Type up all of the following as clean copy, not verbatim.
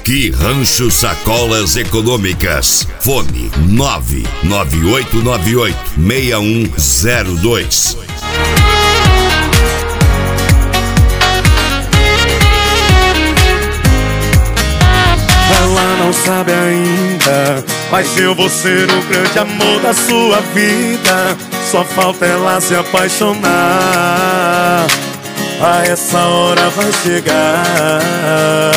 Aqui Rancho Sacolas Econômicas. Fone 99898-6102. Ela não sabe ainda, mas eu vou ser o grande amor da sua vida. Só falta ela se apaixonar. A essa hora vai chegar.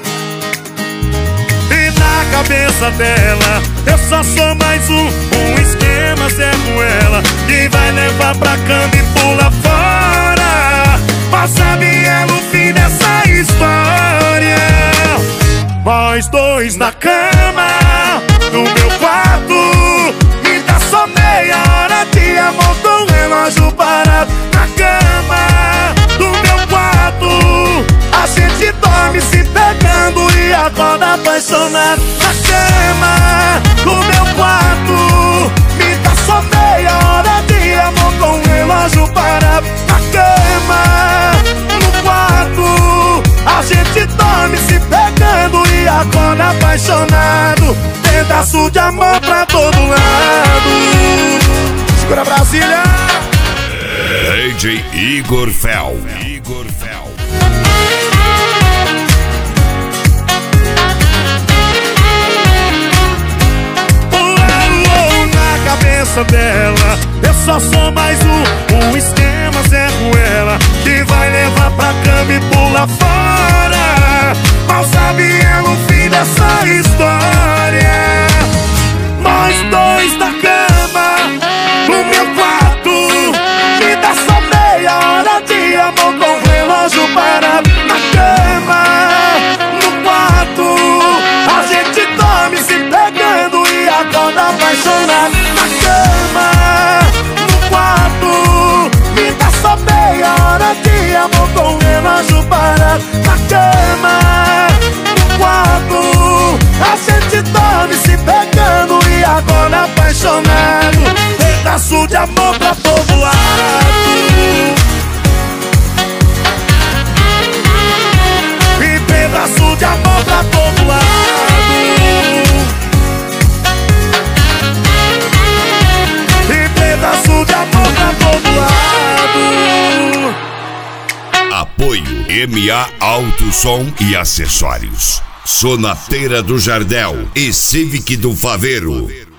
E na cabeça dela eu só sou mais um esquema Zé Ruela, que vai levar pra cama e pula fora. Mas sabe ela o fim dessa história? Nós dois na cama, no meu quarto. Me dá só meia hora de amor com o relógio parado. Na cama, no meu quarto. A gente dorme se pegando e acorda apaixonado. Na cama, no meu quarto. Me dá só meia hora de amor com o relógio parado. Na cama, no quarto. A gente dorme se pegando e acorda apaixonado. Pedaço de amor pra todo lado. Segura Brasília. DJ Igor Fel. Na cabeça dela eu só sou mais um esquema Zé Ruela, que vai levar pra cama e pula fora. Mal sabe ela o fim dessa história. Nós dois na cama, no meu quarto. Me dá só meia hora de amor com o relógio parado. Na cama, no quarto. A gente dorme se pegando e acorda apaixonado. Na cama, no quarto. Me dá só meia hora de amor com o relógio parado. Na cama, no quarto. A gente dorme se pegando e acorda apaixonado. Pedaço de amor pra todo lado. E pedaço de amor pra todo lado. E pedaço de amor pra todo lado. Apoio MA Alto Som e Acessórios. Sonateira do Jardel e Civic do Faveiro.